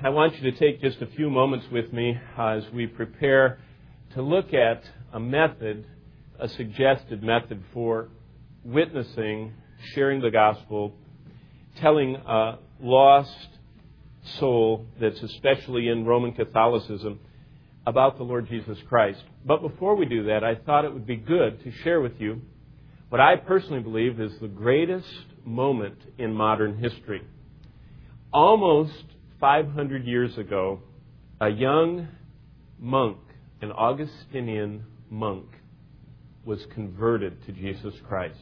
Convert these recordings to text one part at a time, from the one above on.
I want you to take just a few moments with me as we prepare to look at a suggested method for witnessing, sharing the gospel, telling a lost soul that's especially in Roman Catholicism about the Lord Jesus Christ. But before we do that, I thought it would be good to share with you what I personally believe is the greatest moment in modern history. Almost 500 years ago, a young monk, an Augustinian monk, was converted to Jesus Christ.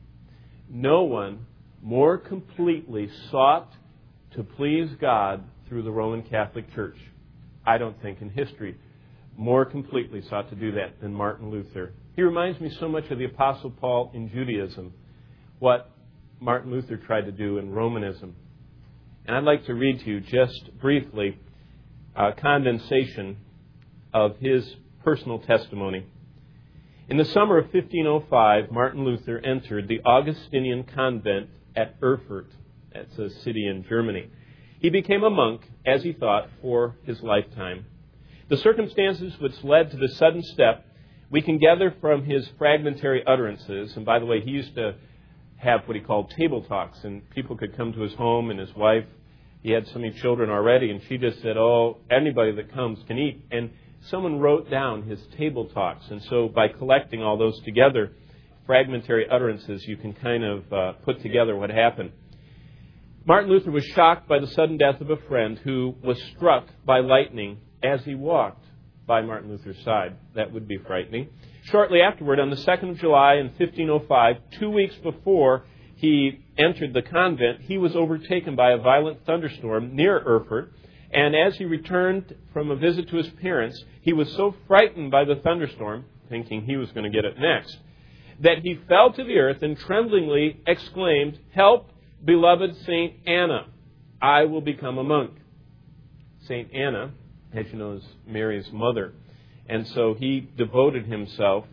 No one more completely sought to please God through the Roman Catholic Church, I don't think in history, more completely sought to do that than Martin Luther. He reminds me so much of the Apostle Paul in Judaism, what Martin Luther tried to do in Romanism. And I'd like to read to you just briefly a condensation of his personal testimony. In the summer of 1505, Martin Luther entered the Augustinian convent at Erfurt. That's a city in Germany. He became a monk, as he thought, for his lifetime. The circumstances which led to this sudden step, we can gather from his fragmentary utterances. And by the way, he used to have what he called table talks, and people could come to his home, and his wife, he had so many children already, and she just said, "Oh, anybody that comes can eat." And someone wrote down his table talks, and so by collecting all those together, fragmentary utterances, you can kind of put together what happened. Martin Luther was shocked by the sudden death of a friend who was struck by lightning as he walked by Martin Luther's side. That would be frightening. Shortly afterward, on the 2nd of July in 1505, 2 weeks before he entered the convent, he was overtaken by a violent thunderstorm near Erfurt. And as he returned from a visit to his parents, he was so frightened by the thunderstorm, thinking he was going to get it next, that he fell to the earth and tremblingly exclaimed, "Help, beloved Saint Anna, I will become a monk." Saint Anna, as you know, is Mary's mother. And so he devoted himself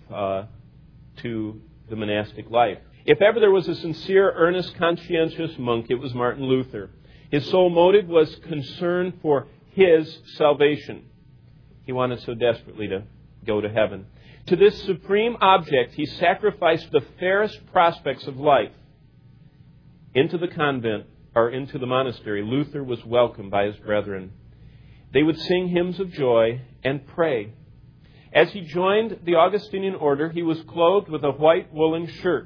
to the monastic life. If ever there was a sincere, earnest, conscientious monk, it was Martin Luther. His sole motive was concern for his salvation. He wanted so desperately to go to heaven. To this supreme object, he sacrificed the fairest prospects of life. Into the convent, or into the monastery, Luther was welcomed by his brethren. They would sing hymns of joy and pray. As he joined the Augustinian order, he was clothed with a white woolen shirt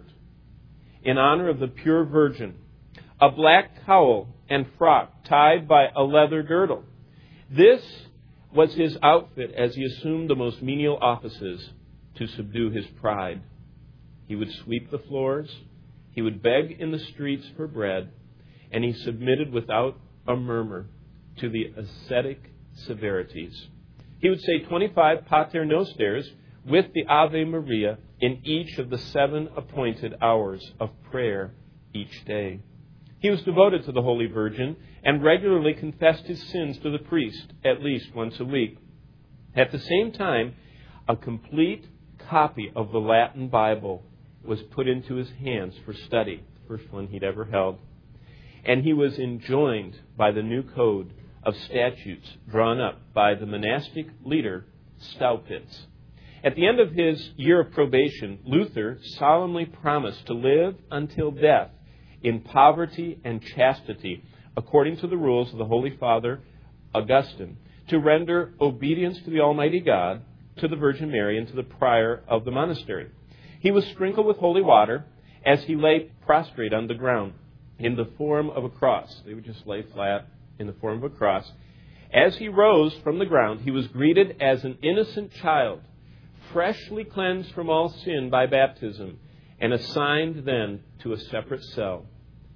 in honor of the pure Virgin, a black cowl and frock tied by a leather girdle. This was his outfit as he assumed the most menial offices to subdue his pride. He would sweep the floors, he would beg in the streets for bread, and he submitted without a murmur to the ascetic severities. He would say 25 Pater Nosters with the Ave Maria in each of the 7 appointed hours of prayer each day. He was devoted to the Holy Virgin and regularly confessed his sins to the priest at least once a week. At the same time, a complete copy of the Latin Bible was put into his hands for study, the first one he'd ever held. And he was enjoined by the new code of statutes drawn up by the monastic leader, Staupitz. At the end of his year of probation, Luther solemnly promised to live until death in poverty and chastity, according to the rules of the Holy Father Augustine, to render obedience to the Almighty God, to the Virgin Mary, and to the prior of the monastery. He was sprinkled with holy water as he lay prostrate on the ground in the form of a cross. They would just lay flat in the form of a cross. As he rose from the ground, he was greeted as an innocent child, freshly cleansed from all sin by baptism, and assigned then to a separate cell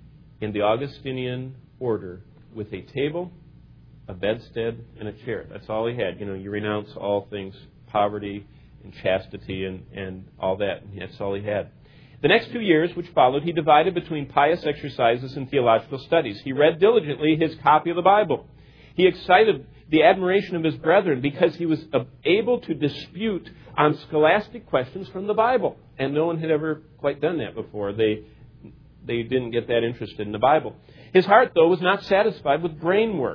in the Augustinian order with a table, a bedstead, and a chair. That's all he had. You know, you renounce all things, poverty and chastity and all that. And that's all he had. The next 2 years which followed, he divided between pious exercises and theological studies. He read diligently his copy of the Bible. He excited the admiration of his brethren because he was able to dispute on scholastic questions from the Bible. And no one had ever quite done that before. They didn't get that interested in the Bible. His heart, though, was not satisfied with brain work.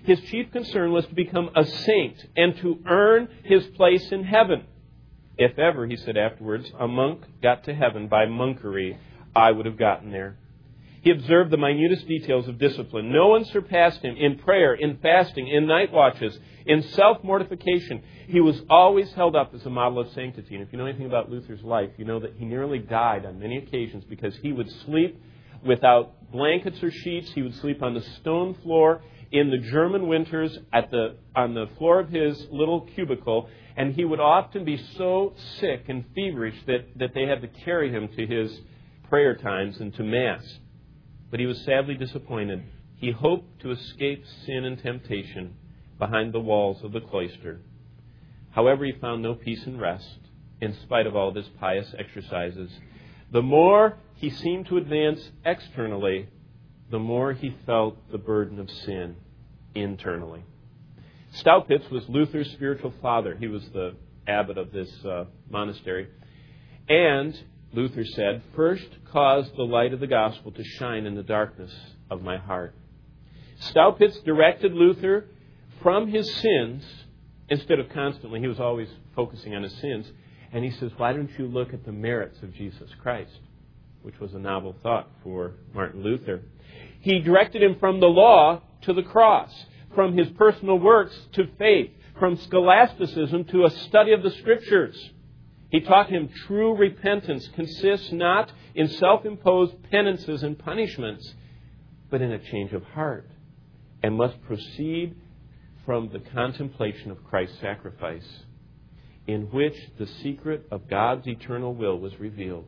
his chief concern was to become a saint and to earn his place in heaven. If ever, he said afterwards, a monk got to heaven by monkery, I would have gotten there. He observed the minutest details of discipline. No one surpassed him in prayer, in fasting, in night watches, in self-mortification. He was always held up as a model of sanctity. And if you know anything about Luther's life, you know that he nearly died on many occasions because he would sleep without blankets or sheets. He would sleep on the stone floor in the German winters on the floor of his little cubicle. And he would often be so sick and feverish that they had to carry him to his prayer times and to Mass. But he was sadly disappointed. He hoped to escape sin and temptation behind the walls of the cloister. However, he found no peace and rest in spite of all of his pious exercises. The more he seemed to advance externally, the more he felt the burden of sin internally. Staupitz was Luther's spiritual father. He was the abbot of this monastery. And Luther said, first cause the light of the gospel to shine in the darkness of my heart. Staupitz directed Luther from his sins, instead of constantly, he was always focusing on his sins. And he says, why don't you look at the merits of Jesus Christ? Which was a novel thought for Martin Luther. He directed him from the law to the cross, from his personal works to faith, from scholasticism to a study of the Scriptures. He taught him true repentance consists not in self-imposed penances and punishments, but in a change of heart, and must proceed from the contemplation of Christ's sacrifice, in which the secret of God's eternal will was revealed.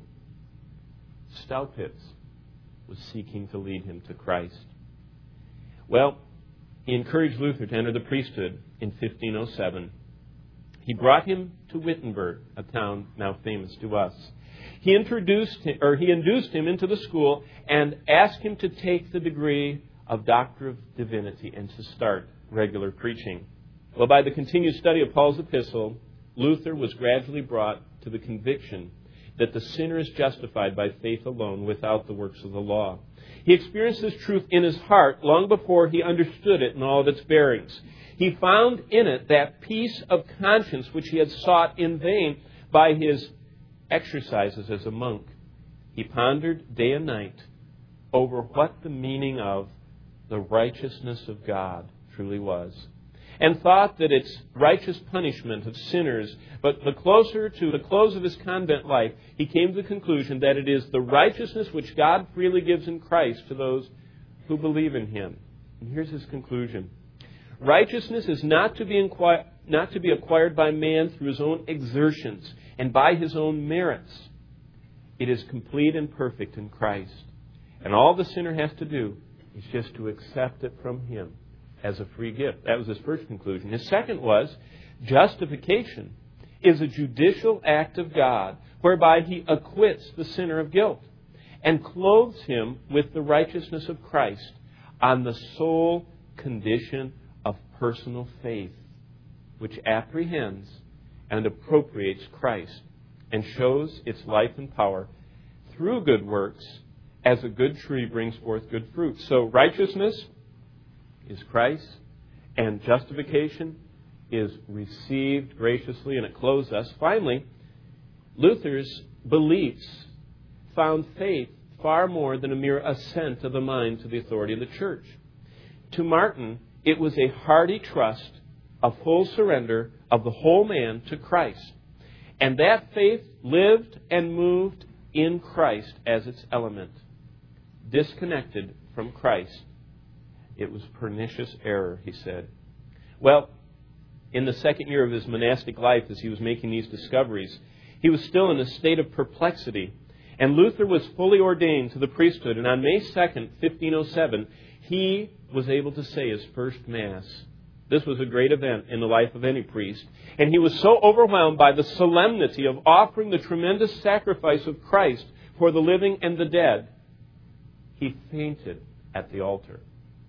Staupitz was seeking to lead him to Christ. Well, he encouraged Luther to enter the priesthood in 1507. He brought him to Wittenberg, a town now famous to us. He induced him into the school and asked him to take the degree of Doctor of Divinity and to start regular preaching. Well, by the continued study of Paul's epistle, Luther was gradually brought to the conviction that the sinner is justified by faith alone without the works of the law. He experienced this truth in his heart long before he understood it in all of its bearings. He found in it that peace of conscience which he had sought in vain by his exercises as a monk. He pondered day and night over what the meaning of the righteousness of God truly was, and thought that its righteous punishment of sinners, but the closer to the close of his convent life, he came to the conclusion that it is the righteousness which God freely gives in Christ to those who believe in Him. And here's his conclusion. Righteousness is not to be acquired by man through his own exertions and by his own merits. It is complete and perfect in Christ. And all the sinner has to do is just to accept it from Him as a free gift. That was his first conclusion. His second was, justification is a judicial act of God whereby He acquits the sinner of guilt and clothes him with the righteousness of Christ on the sole condition of personal faith, which apprehends and appropriates Christ and shows its life and power through good works as a good tree brings forth good fruit. So righteousness is Christ, and justification is received graciously, and it clothes us. Finally, Luther's beliefs found faith far more than a mere assent of the mind to the authority of the church. To Martin, it was a hearty trust, a full surrender of the whole man to Christ. And that faith lived and moved in Christ as its element. Disconnected from Christ, it was pernicious error, he said. Well, in the second year of his monastic life, as he was making these discoveries, he was still in a state of perplexity. And Luther was fully ordained to the priesthood. And on May 2nd, 1507, he was able to say his first Mass. This was a great event in the life of any priest. And he was so overwhelmed by the solemnity of offering the tremendous sacrifice of Christ for the living and the dead, he fainted at the altar.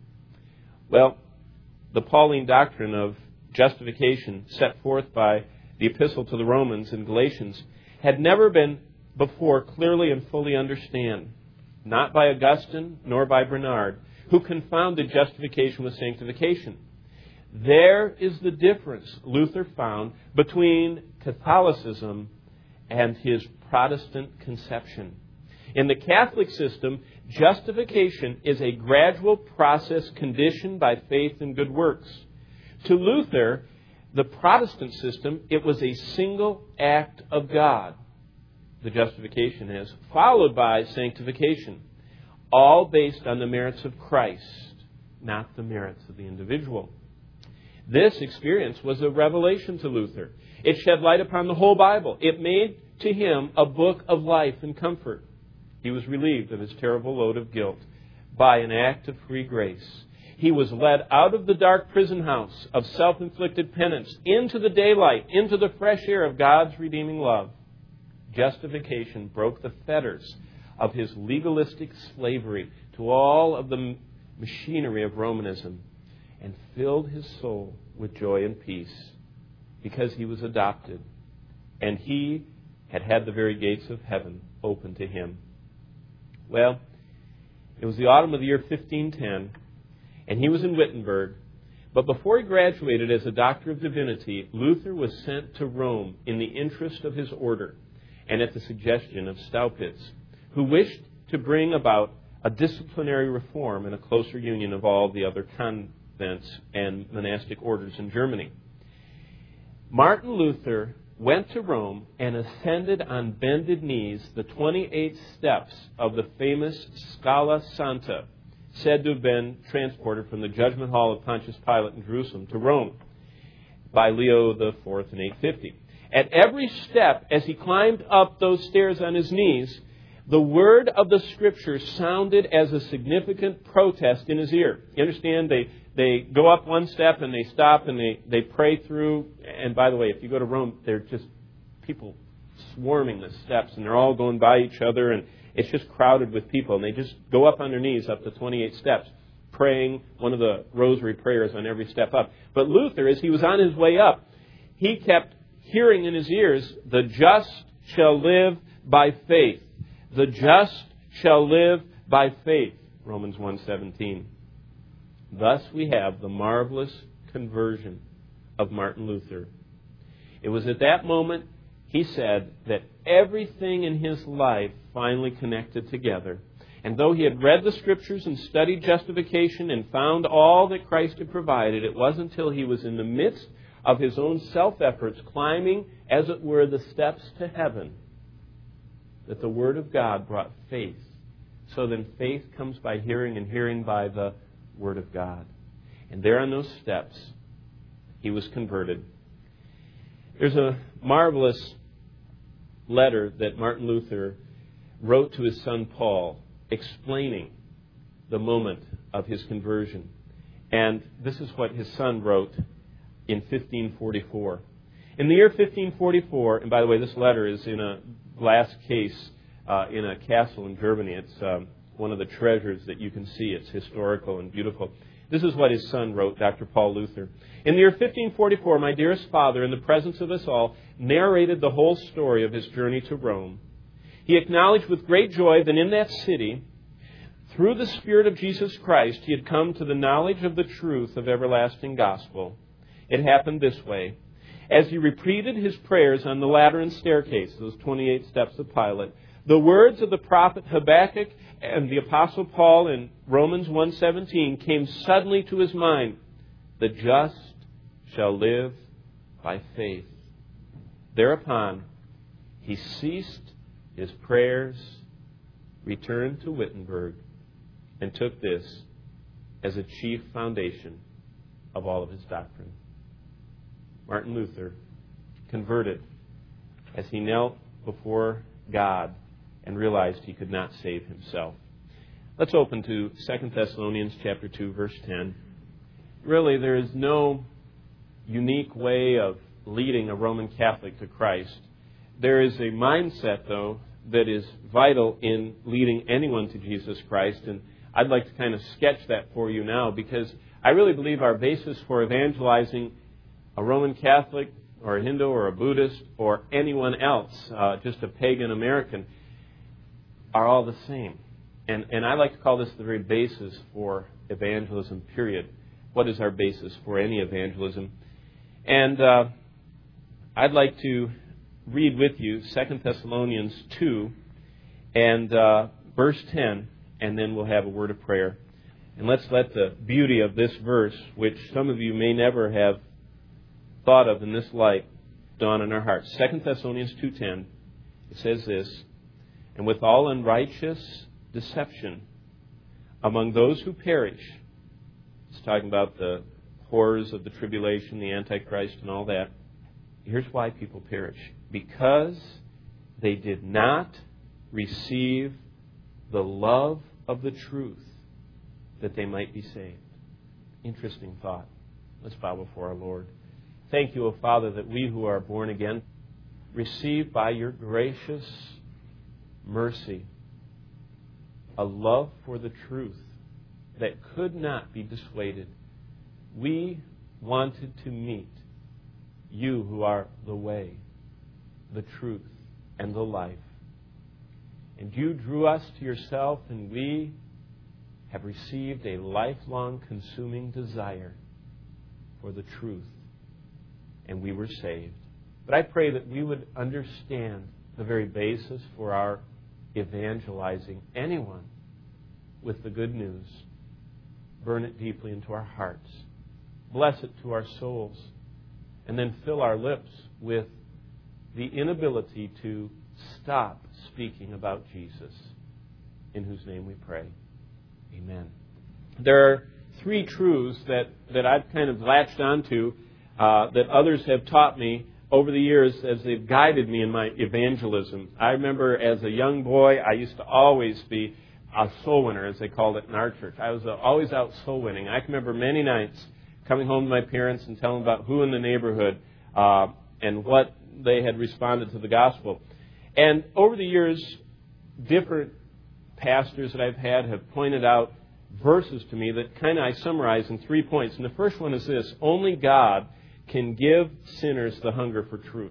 Well, the Pauline doctrine of justification set forth by the Epistle to the Romans and Galatians had never been before clearly and fully understood, not by Augustine nor by Bernard, who confounded justification with sanctification. There is the difference Luther found between Catholicism and his Protestant conception. In the Catholic system, justification is a gradual process conditioned by faith and good works. To Luther, the Protestant system, it was a single act of God. The justification is followed by sanctification, all based on the merits of Christ, not the merits of the individual. This experience was a revelation to Luther. It shed light upon the whole Bible. It made to him a book of life and comfort. He was relieved of his terrible load of guilt by an act of free grace. He was led out of the dark prison house of self-inflicted penance into the daylight, into the fresh air of God's redeeming love. Justification broke the fetters of his legalistic slavery to all of the machinery of Romanism and filled his soul with joy and peace because he was adopted and he had the very gates of heaven open to him. Well, it was the autumn of the year 1510, and he was in Wittenberg. But before he graduated as a doctor of divinity, Luther was sent to Rome in the interest of his order and at the suggestion of Staupitz, who wished to bring about a disciplinary reform and a closer union of all the other convents and monastic orders in Germany. Martin Luther went to Rome and ascended on bended knees the 28 steps of the famous Scala Santa, said to have been transported from the judgment hall of Pontius Pilate in Jerusalem to Rome by Leo IV in 850. At every step, as he climbed up those stairs on his knees, the word of the Scripture sounded as a significant protest in his ear. You understand? They go up one step and they stop and they pray through. And by the way, if you go to Rome, they're just people swarming the steps and they're all going by each other and it's just crowded with people. And they just go up on their knees up to 28 steps, praying one of the rosary prayers on every step up. But Luther, as he was on his way up, he kept hearing in his ears, "The just shall live by faith. The just shall live by faith." Romans 1:17. Thus we have the marvelous conversion of Martin Luther. It was at that moment, he said, that everything in his life finally connected together. And though he had read the Scriptures and studied justification and found all that Christ had provided, it wasn't until he was in the midst of his own self-efforts, climbing, as it were, the steps to heaven, that the Word of God brought faith. So then faith comes by hearing, and hearing by the Word of God. And there on those steps, he was converted. There's a marvelous letter that Martin Luther wrote to his son Paul, explaining the moment of his conversion. And this is what his son wrote in 1544. In the year 1544, and by the way, this letter is in a glass case in a castle in Germany. It's one of the treasures that you can see. It's historical and beautiful. This is what his son wrote, Dr. Paul Luther. In the year 1544, my dearest father, in the presence of us all, narrated the whole story of his journey to Rome. He acknowledged with great joy that in that city, through the Spirit of Jesus Christ, he had come to the knowledge of the truth of everlasting gospel. It happened this way. As he repeated his prayers on the Lateran staircase, those 28 steps of Pilate, the words of the prophet Habakkuk and the Apostle Paul in Romans 1:17 came suddenly to his mind. The just shall live by faith. Thereupon, he ceased his prayers, returned to Wittenberg, and took this as a chief foundation of all of his doctrine. Martin Luther, converted as he knelt before God and realized he could not save himself. Let's open to 2 Thessalonians chapter 2, verse 10. Really, there is no unique way of leading a Roman Catholic to Christ. There is a mindset, though, that is vital in leading anyone to Jesus Christ. And I'd like to kind of sketch that for you now, because I really believe our basis for evangelizing a Roman Catholic or a Hindu or a Buddhist or anyone else, just a pagan American, are all the same. And I like to call this the very basis for evangelism, period. what is our basis for any evangelism. And I'd like to read with you 2 Thessalonians 2 and verse 10, and then we'll have a word of prayer. And let's let the beauty of this verse, which some of you may never have thought of in this light, dawn in our hearts. 2 Thessalonians 2:10, it says this, "And with all unrighteous deception among those who perish," it's talking about the horrors of the tribulation, the Antichrist, and all that. Here's why people perish. Because they did not receive the love of the truth, that they might be saved. Interesting thought. Let's bow before our Lord. Thank you, O Father, that we who are born again receive by your gracious mercy a love for the truth that could not be dissuaded. We wanted to meet you who are the way, the truth, and the life. And you drew us to yourself, and we have received a lifelong consuming desire for the truth. And we were saved. But I pray that we would understand the very basis for our evangelizing anyone with the good news. Burn it deeply into our hearts. Bless it to our souls. And then fill our lips with the inability to stop speaking about Jesus, in whose name we pray. Amen. There are three truths that I've kind of latched onto that others have taught me over the years as they've guided me in my evangelism. I remember as a young boy, I used to always be a soul winner, as they called it in our church. I was always out soul winning. I can remember many nights coming home to my parents and telling them about who in the neighborhood and what they had responded to the gospel. And over the years, different pastors that I've had have pointed out verses to me that kind of I summarize in 3 points. And the first one is this: only God can give sinners the hunger for truth.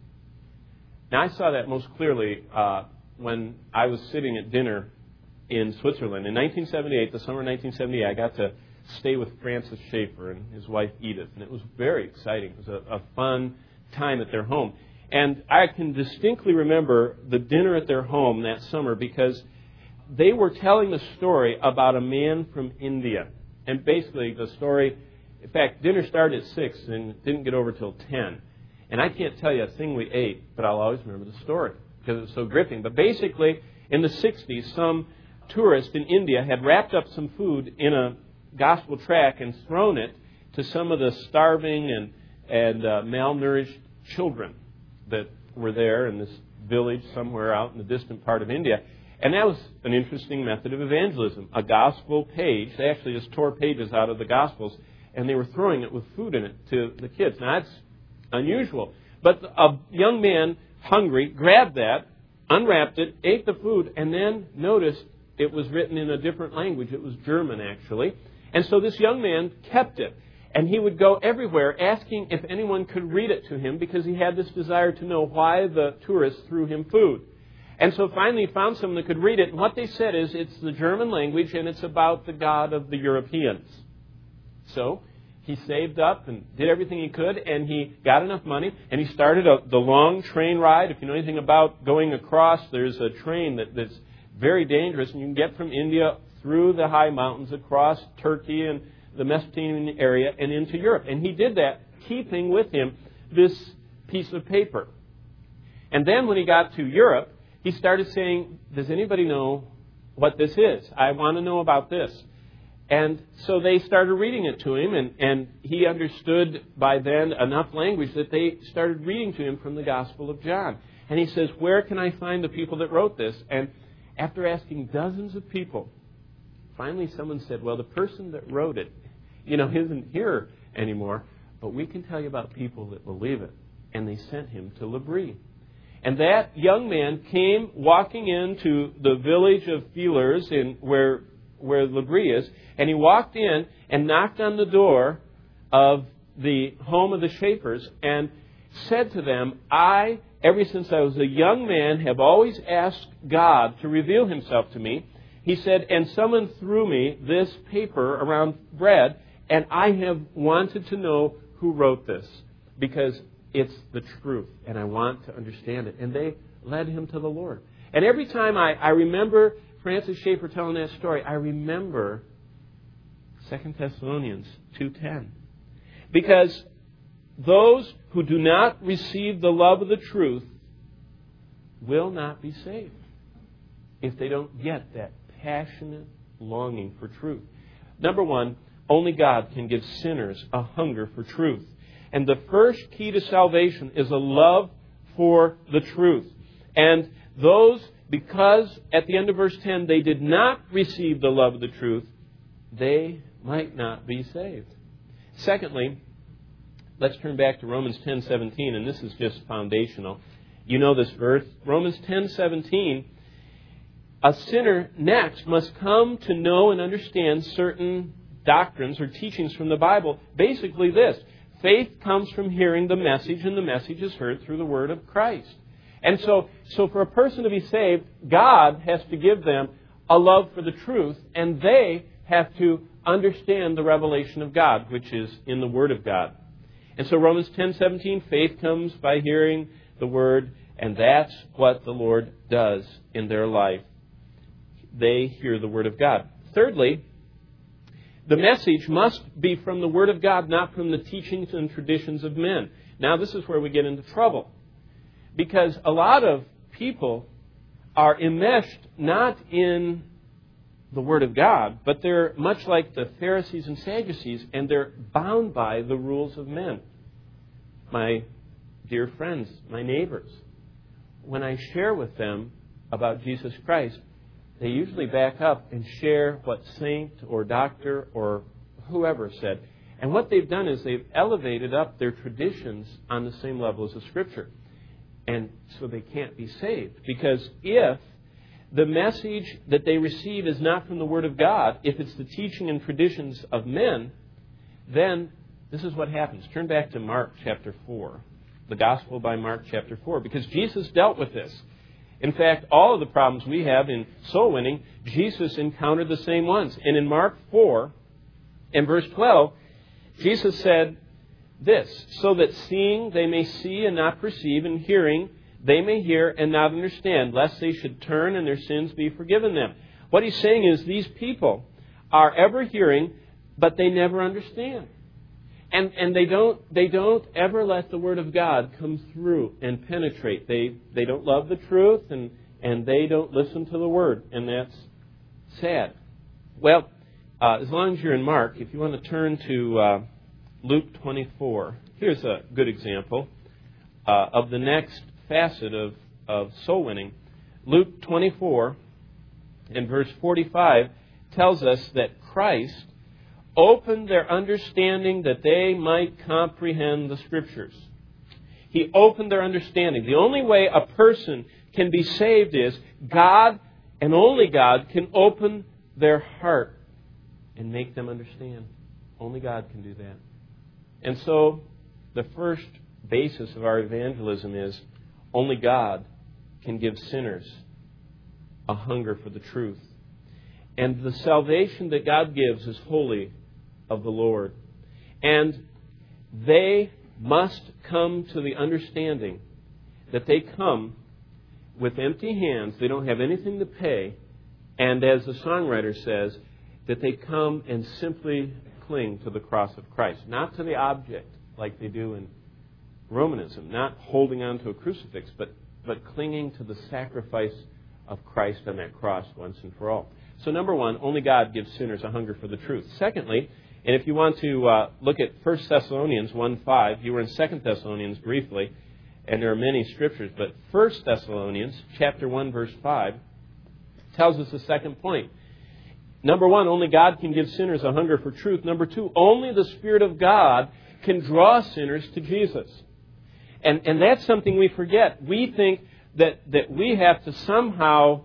Now, I saw that most clearly when I was sitting at dinner in Switzerland. In 1978, the summer of 1978, I got to stay with Francis Schaeffer and his wife Edith. And it was very exciting. It was a fun time at their home. And I can distinctly remember the dinner at their home that summer because they were telling the story about a man from India. And basically the story, in fact, dinner started at 6 and didn't get over till 10. And I can't tell you a thing we ate, but I'll always remember the story because it was so gripping. But basically, in the 60s, some tourist in India had wrapped up some food in a gospel tract and thrown it to some of the starving and malnourished children that were there in this village somewhere out in the distant part of India. And that was an interesting method of evangelism. A gospel page. They actually just tore pages out of the Gospels, and they were throwing it with food in it to the kids. Now, that's unusual. But a young man, hungry, grabbed that, unwrapped it, ate the food, and then noticed it was written in a different language. It was German, actually. And so this young man kept it. And he would go everywhere asking if anyone could read it to him because he had this desire to know why the tourists threw him food. And so finally he found someone that could read it. And what they said is it's the German language and it's about the God of the Europeans. So he saved up and did everything he could, and he got enough money, and he started the long train ride. If you know anything about going across, there's a train that's very dangerous, and you can get from India through the high mountains across Turkey and the Mesopotamian area and into Europe. And he did that, keeping with him this piece of paper. And then when he got to Europe, he started saying, does anybody know what this is? I want to know about this. And so they started reading it to him, and he understood by then enough language that they started reading to him from the Gospel of John. And he says, where can I find the people that wrote this? And after asking dozens of people, finally someone said, well, the person that wrote it, isn't here anymore, but we can tell you about people that believe it. And they sent him to L'Abri. And that young man came walking into the village of Villers, where L'Abri is, and he walked in and knocked on the door of the home of the Schaeffers and said to them, I, ever since I was a young man, have always asked God to reveal himself to me. He said, and someone threw me this paper around bread, And I have wanted to know who wrote this because it's the truth, and I want to understand it. And they led him to the Lord. And every time I remember Francis Schaeffer telling that story, I remember 2 Thessalonians 2:10. Because those who do not receive the love of the truth will not be saved if they don't get that passionate longing for truth. Number one, only God can give sinners a hunger for truth. And the first key to salvation is a love for the truth. And those, because at the end of verse 10, they did not receive the love of the truth, they might not be saved. Secondly, let's turn back to Romans 10:17, and this is just foundational. You know this verse, Romans 10:17. A sinner next must come to know and understand certain doctrines or teachings from the Bible. Basically this, faith comes from hearing the message, and the message is heard through the word of Christ. And so for a person to be saved, God has to give them a love for the truth, and they have to understand the revelation of God, which is in the Word of God. And so Romans 10:17, faith comes by hearing the Word, and that's what the Lord does in their life. They hear the Word of God. Thirdly, the message must be from the Word of God, not from the teachings and traditions of men. Now, this is where we get into trouble. Because a lot of people are enmeshed not in the Word of God, but they're much like the Pharisees and Sadducees, and they're bound by the rules of men. My dear friends, my neighbors, when I share with them about Jesus Christ, they usually back up and share what saint or doctor or whoever said. And what they've done is they've elevated up their traditions on the same level as the Scripture. And so they can't be saved. Because if the message that they receive is not from the Word of God, if it's the teaching and traditions of men, then this is what happens. Turn back to Mark chapter 4. The Gospel by Mark chapter 4. Because Jesus dealt with this. In fact, all of the problems we have in soul winning, Jesus encountered the same ones. And in Mark 4, in verse 12, Jesus said this, so that seeing they may see and not perceive, and hearing they may hear and not understand, lest they should turn and their sins be forgiven them. What he's saying is these people are ever hearing, but they never understand. And they don't ever let the Word of God come through and penetrate. They don't love the truth, and they don't listen to the Word. And that's sad. Well, as long as you're in Mark, if you want to turn to Luke 24, here's a good example of the next facet of soul winning. Luke 24 in verse 45 tells us that Christ opened their understanding that they might comprehend the Scriptures. He opened their understanding. The only way a person can be saved is God, and only God, can open their heart and make them understand. Only God can do that. And so the first basis of our evangelism is only God can give sinners a hunger for the truth. And the salvation that God gives is wholly of the Lord. And they must come to the understanding that they come with empty hands. They don't have anything to pay. And as the songwriter says, that they come and simply cling to the cross of Christ. Not to the object like they do in Romanism. Not holding on to a crucifix, but clinging to the sacrifice of Christ on that cross once and for all. So number one, only God gives sinners a hunger for the truth. Secondly, and if you want to look at 1 Thessalonians 1:5, you were in 2 Thessalonians briefly, and there are many scriptures, but 1 Thessalonians chapter 1 verse 5 tells us the second point. Number one, only God can give sinners a hunger for truth. Number two, only the Spirit of God can draw sinners to Jesus. And that's something we forget. We think that we have to somehow,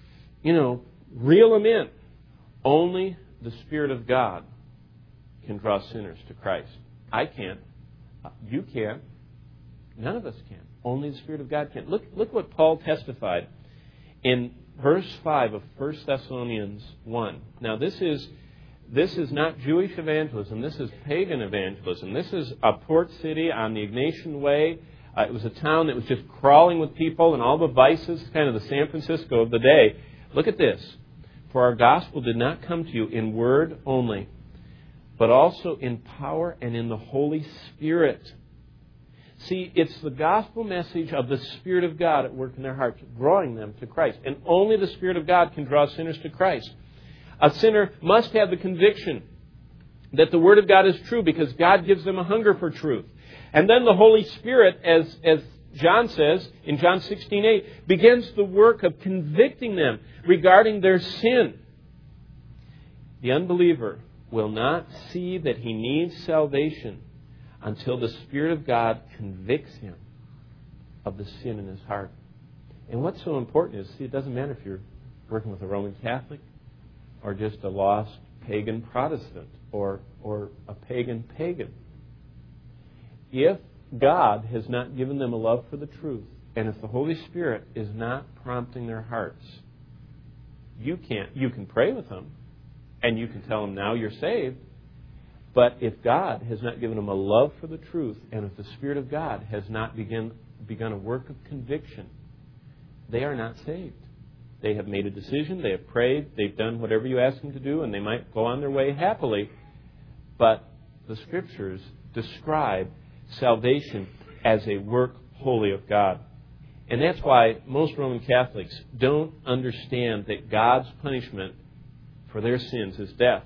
reel them in. Only the Spirit of God can draw sinners to Christ. I can't. You can't. None of us can. Only the Spirit of God can. Look what Paul testified in verse 5 of 1 Thessalonians 1. Now, this is This is not Jewish evangelism. This is pagan evangelism. This is a port city on the Ignatian Way. It was a town that was just crawling with people and all the vices, kind of the San Francisco of the day. Look at this. For our gospel did not come to you in word only, but also in power and in the Holy Spirit. See, it's the gospel message of the Spirit of God at work in their hearts, drawing them to Christ. And only the Spirit of God can draw sinners to Christ. A sinner must have the conviction that the Word of God is true because God gives them a hunger for truth. And then the Holy Spirit, as John says in John 16:8, begins the work of convicting them regarding their sin. The unbeliever will not see that he needs salvation until the Spirit of God convicts him of the sin in his heart. And what's so important is, see, it doesn't matter if you're working with a Roman Catholic or just a lost pagan Protestant or a pagan. If God has not given them a love for the truth, and if the Holy Spirit is not prompting their hearts, you can pray with them, and you can tell them, now you're saved. But if God has not given them a love for the truth, and if the Spirit of God has not begun a work of conviction, they are not saved. They have made a decision, they have prayed, they've done whatever you ask them to do, and they might go on their way happily. But the Scriptures describe salvation as a work wholly of God. And that's why most Roman Catholics don't understand that God's punishment for their sins is death.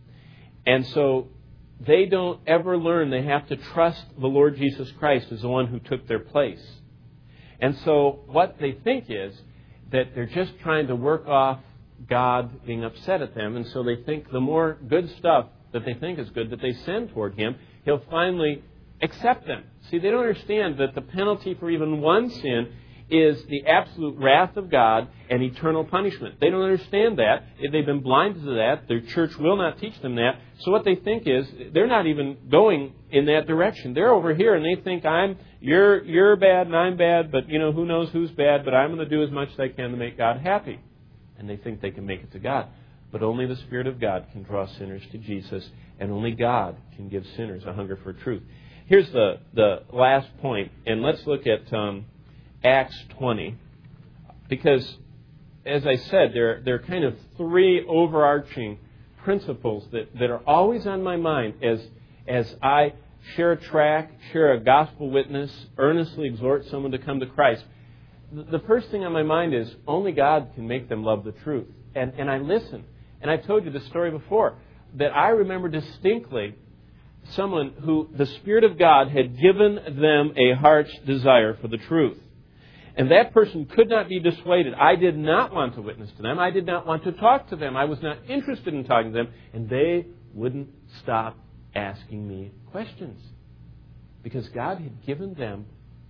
And so they don't ever learn they have to trust the Lord Jesus Christ as the one who took their place. And so what they think is that they're just trying to work off God being upset at them. And so they think the more good stuff that they think is good that they send toward Him, He'll finally accept them. See, they don't understand that the penalty for even one sin is the absolute wrath of God and eternal punishment. They don't understand that. They've been blinded to that. Their church will not teach them that. So what they think is they're not even going in that direction. They're over here and they think you're bad and I'm bad, but who knows who's bad, but I'm going to do as much as I can to make God happy. And they think they can make it to God. But only the Spirit of God can draw sinners to Jesus, and only God can give sinners a hunger for truth. Here's the last point, and let's look at Acts 20, because, as I said, there are kind of three overarching principles that are always on my mind as I share a tract, share a gospel witness, earnestly exhort someone to come to Christ. The first thing on my mind is only God can make them love the truth. And I listen. And I've told you this story before, that I remember distinctly someone who the Spirit of God had given them a heart's desire for the truth. And that person could not be dissuaded. I did not want to witness to them. I did not want to talk to them. I was not interested in talking to them. And they wouldn't stop asking me questions. Because God had given them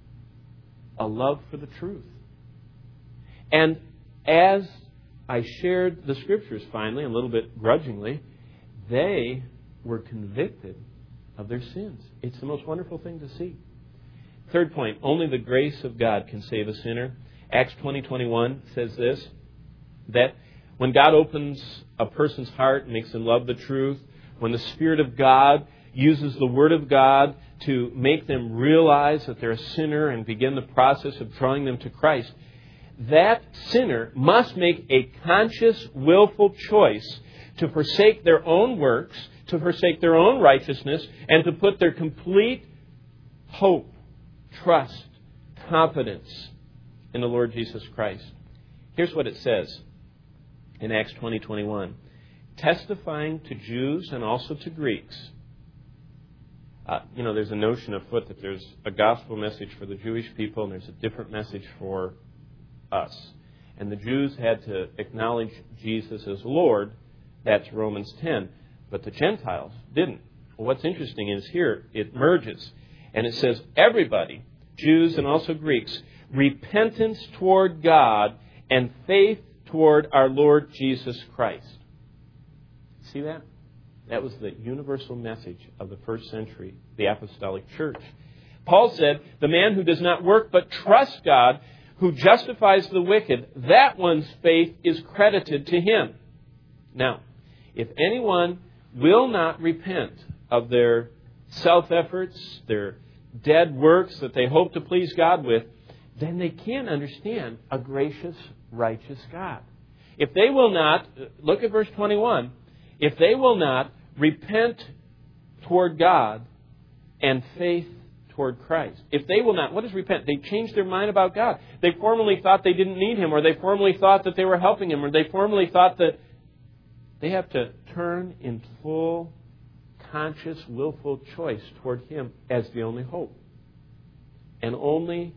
a love for the truth. And as I shared the Scriptures finally, a little bit grudgingly, they were convicted of their sins. It's the most wonderful thing to see. Third point, only the grace of God can save a sinner. Acts 20:21 says this, that when God opens a person's heart and makes them love the truth, when the Spirit of God uses the Word of God to make them realize that they're a sinner and begin the process of drawing them to Christ, that sinner must make a conscious, willful choice to forsake their own works, to forsake their own righteousness, and to put their complete hope, trust, confidence in the Lord Jesus Christ. Here's what it says in Acts 20:21. Testifying to Jews and also to Greeks. There's a notion afoot that there's a gospel message for the Jewish people and there's a different message for us. And the Jews had to acknowledge Jesus as Lord. That's Romans 10. But the Gentiles didn't. Well, what's interesting is here it merges. And it says, everybody, Jews and also Greeks, repentance toward God and faith toward our Lord Jesus Christ. See that? That was the universal message of the first century, the apostolic church. Paul said, the man who does not work but trusts God, who justifies the wicked, that one's faith is credited to him. Now, if anyone will not repent of their self-efforts, their dead works that they hope to please God with, then they can't understand a gracious, righteous God. If they will not, look at verse 21, if they will not repent toward God and faith toward Christ. If they will not, what is repent? They changed their mind about God. They formerly thought they didn't need Him, or they formerly thought that they were helping Him, or they formerly thought that they have to turn in full, conscious, willful choice toward Him as the only hope. And only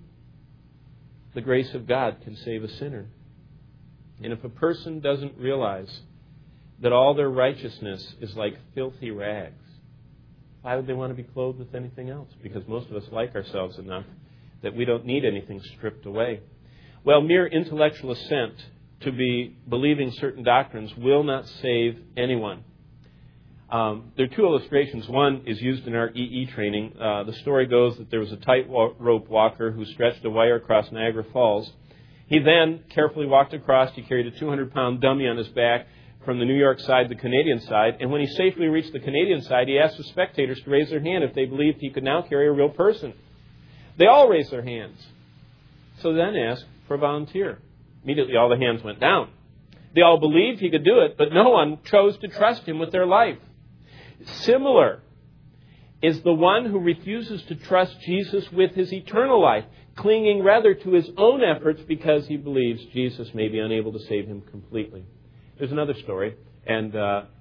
the grace of God can save a sinner. And if a person doesn't realize that all their righteousness is like filthy rags, why would they want to be clothed with anything else? Because most of us like ourselves enough that we don't need anything stripped away. Well, mere intellectual assent to be believing certain doctrines will not save anyone. There are two illustrations. One is used in our EE training. The story goes that there was a tightrope walker who stretched a wire across Niagara Falls. He then carefully walked across. He carried a 200-pound dummy on his back from the New York side to the Canadian side. And when he safely reached the Canadian side, he asked the spectators to raise their hand if they believed he could now carry a real person. They all raised their hands. So then asked for a volunteer. Immediately all the hands went down. They all believed he could do it, but no one chose to trust him with their life. Similar is the one who refuses to trust Jesus with his eternal life, clinging rather to his own efforts because he believes Jesus may be unable to save him completely. There's another story, and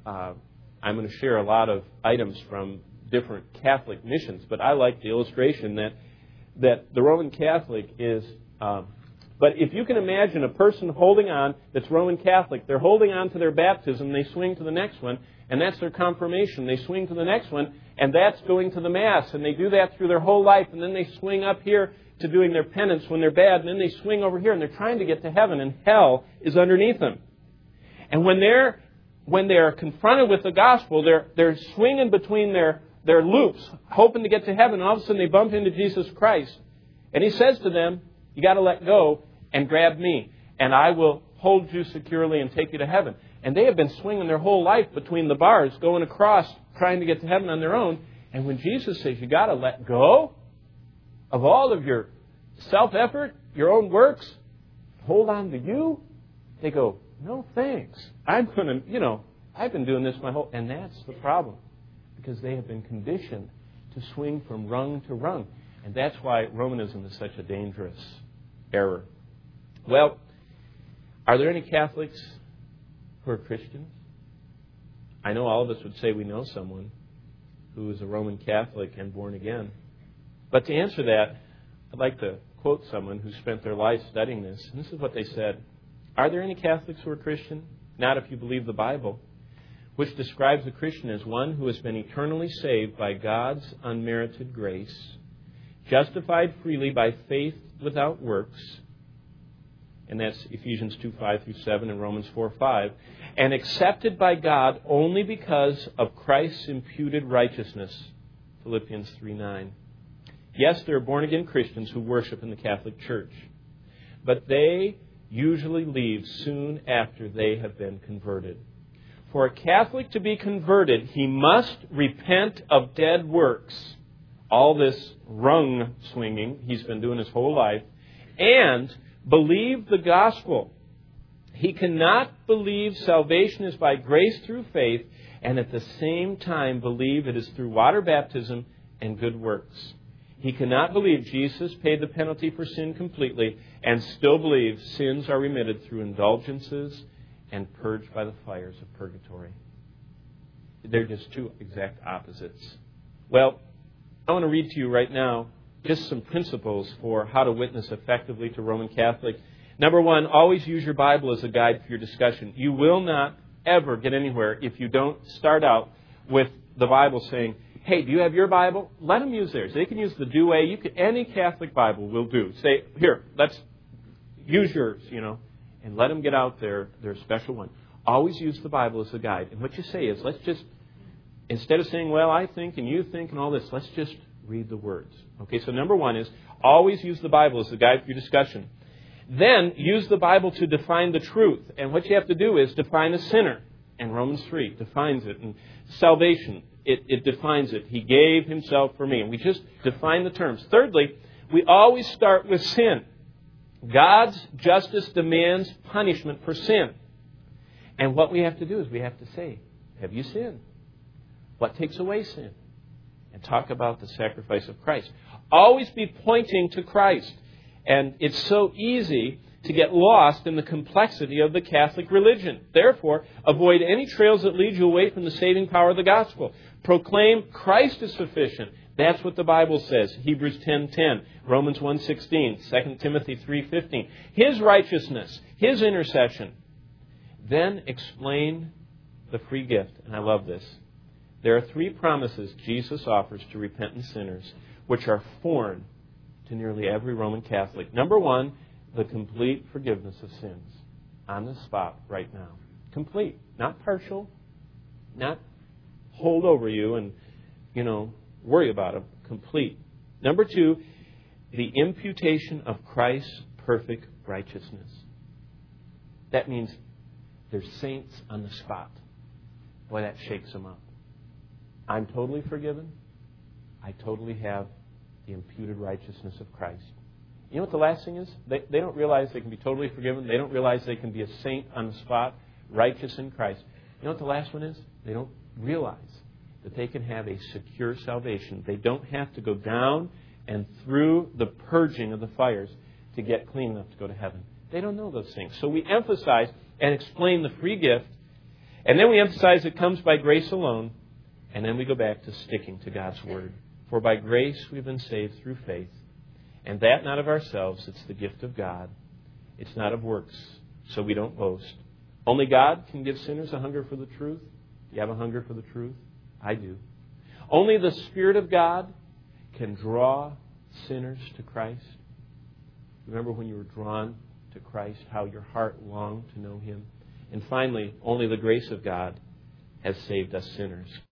I'm going to share a lot of items from different Catholic missions, but I like the illustration that the Roman Catholic is... But if you can imagine a person holding on that's Roman Catholic, they're holding on to their baptism, they swing to the next one, and that's their confirmation. They swing to the next one, and that's going to the Mass, and they do that through their whole life, and then they swing up here to doing their penance when they're bad, and then they swing over here, and they're trying to get to heaven, and hell is underneath them. And when they're confronted with the gospel, they're swinging between their loops, hoping to get to heaven, and all of a sudden they bump into Jesus Christ. And He says to them, you got to let go and grab me, and I will hold you securely and take you to heaven. And they have been swinging their whole life between the bars, going across, trying to get to heaven on their own. And when Jesus says, you got to let go of all of your self-effort, your own works, hold on to you, they go, no thanks. I've been doing this my whole... And that's the problem, because they have been conditioned to swing from rung to rung. And that's why Romanism is such a dangerous error. Well, are there any Catholics who are Christians? I know all of us would say we know someone who is a Roman Catholic and born again. But to answer that, I'd like to quote someone who spent their life studying this. And this is what they said. Are there any Catholics who are Christian? Not if you believe the Bible, which describes a Christian as one who has been eternally saved by God's unmerited grace, justified freely by faith without works, and that's Ephesians 2:5-7 and Romans 4:5, and accepted by God only because of Christ's imputed righteousness, Philippians 3:9. Yes, there are born-again Christians who worship in the Catholic Church, but they usually leave soon after they have been converted. For a Catholic to be converted, he must repent of dead works, all this rung swinging he's been doing his whole life, and believe the gospel. He cannot believe salvation is by grace through faith and at the same time believe it is through water baptism and good works. He cannot believe Jesus paid the penalty for sin completely and still believe sins are remitted through indulgences and purged by the fires of purgatory. They're just two exact opposites. Well, I want to read to you right now just some principles for how to witness effectively to Roman Catholics. Number one, always use your Bible as a guide for your discussion. You will not ever get anywhere if you don't start out with the Bible saying, hey, do you have your Bible? Let them use theirs. They can use the Douay. Any Catholic Bible will do. Say, here, let's use yours, and let them get out their special one. Always use the Bible as a guide. And what you say is, let's just, instead of saying, well, I think and you think and all this, let's just read the words. Okay, so number one is always use the Bible as a guide for your discussion. Then use the Bible to define the truth. And what you have to do is define a sinner. And Romans 3 defines it. And salvation, it defines it. He gave Himself for me. And we just define the terms. Thirdly, we always start with sin. God's justice demands punishment for sin. And what we have to do is we have to say, have you sinned? What takes away sin? And talk about the sacrifice of Christ. Always be pointing to Christ. And it's so easy to get lost in the complexity of the Catholic religion. Therefore, avoid any trails that lead you away from the saving power of the gospel. Proclaim Christ is sufficient. That's what the Bible says. Hebrews 10:10, Romans 1:16, 2 Timothy 3:15. His righteousness, His intercession. Then explain the free gift. And I love this. There are 3 promises Jesus offers to repentant sinners, which are foreign to nearly every Roman Catholic. Number 1, the complete forgiveness of sins. On the spot right now. Complete. Not partial. Not hold over you and, worry about them. Complete. Number 2, the imputation of Christ's perfect righteousness. That means there's saints on the spot. Boy, that shakes them up. I'm totally forgiven. I totally have the imputed righteousness of Christ. You know what the last thing is? They don't realize they can be totally forgiven. They don't realize they can be a saint on the spot, righteous in Christ. You know what the last one is? They don't realize that they can have a secure salvation. They don't have to go down and through the purging of the fires to get clean enough to go to heaven. They don't know those things. So we emphasize and explain the free gift, and then we emphasize it comes by grace alone, and then we go back to sticking to God's Word. For by grace we've been saved through faith, and that not of ourselves, it's the gift of God. It's not of works, so we don't boast. Only God can give sinners a hunger for the truth. Do you have a hunger for the truth? I do. Only the Spirit of God can draw sinners to Christ. Remember when you were drawn to Christ, how your heart longed to know Him. And finally, only the grace of God has saved us sinners.